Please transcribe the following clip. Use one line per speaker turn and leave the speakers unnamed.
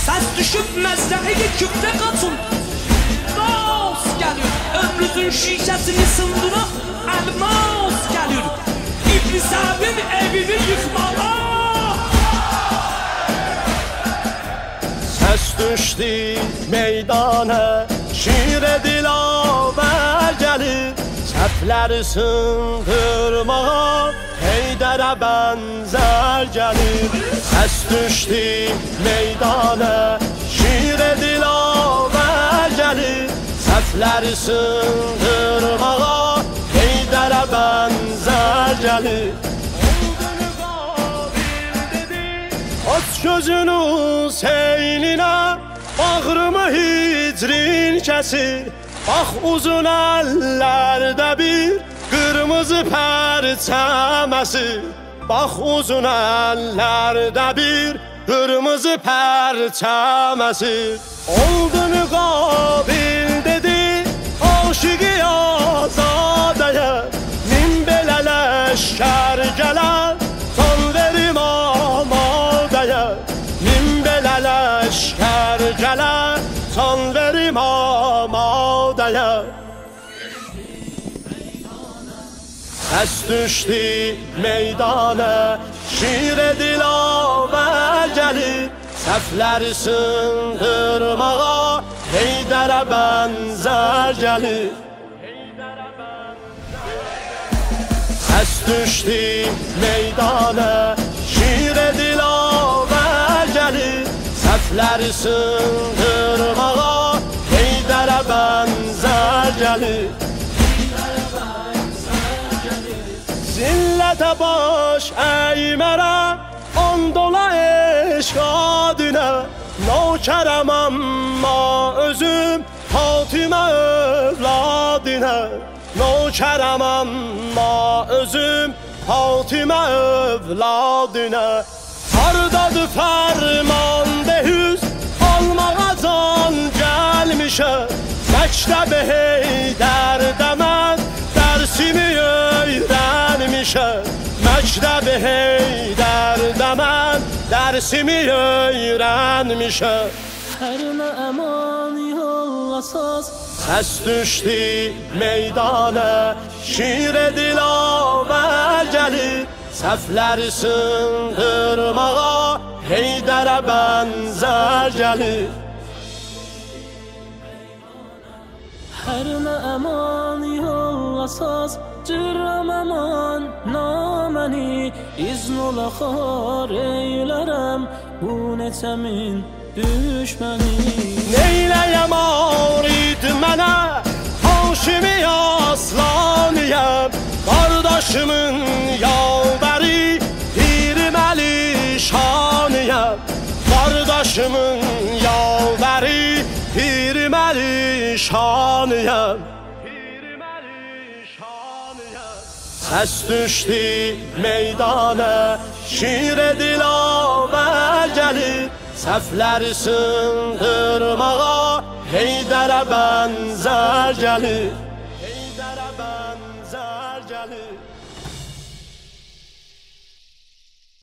Səs düşüb məzrəyə küfrə qaçın. Nos gəlir, ömrünüzün şişəsini sındıra Elmas gəlir, İblis əbin evini yıxmağa.
Səs düşdü meydana, şirə dilavər gəlir, səhvləri sındırmağa Heydərə bənzər gəlir. Səs düşdü meydana, şirə dilavər gəlir, səhvləri sındırmağa Heydərə bənzər gəlir. Olduğunu qabil dedi, aç gözünü seyninə, bağrımı hicrin kəsir. Bax uzun əllərdə bir qırmızı pərçəm əsir. Bax uzun əllərdə bir qırmızı pərçəm əsir. Olduğunu qabil dedi, aşıqı azadəyə, min belə ləşkər gələr, can verim amadəyə. Min belə ləşkər gələr, can verim amadəyə. Səs düşdü meydana, şirə dilavər gəlir, səhvləri sındırmağa Heydərə bənzər gəlir. Səs düşdü meydana, şirə dilavər gəlir, səhvləri sındırmağa Heydərə bənzər gəlir. Zillətə baş əymərəm, and ola eşq adinə, nökərəm amma özüm Fatimə övladinə. Nökərəm amma özüm Fatimə övladinə. Hardadır fərmandehüz, almağa can gəlmişəm, məktəb-i Heydərdə mən dərsimi öyrənmişəm. Məktəb-i Heydərdə mən dərsimi öyrənmişəm.
Hər nə əman yollasaz,
səs düşdü meydana, şirə dilavər gəlir, səhvləri sındırmağa Heydərə bənzər gəlir.
hər nə əman yollasaz, cürəm əman naməni, izn ola xar eylərəm bu neçəmin düşməni.
Neyləyəm arid mənə, Haşimi aslaniyəm, qardaşımın yavbəri Pirim Əli şaniyəm. Qardaşımın yavbəri Pirim Əli şaniyəm. Səs düşdü meydana, şirə dilavər gəlir, səhvləri sındırmağa Heydərə bənzər gəlir.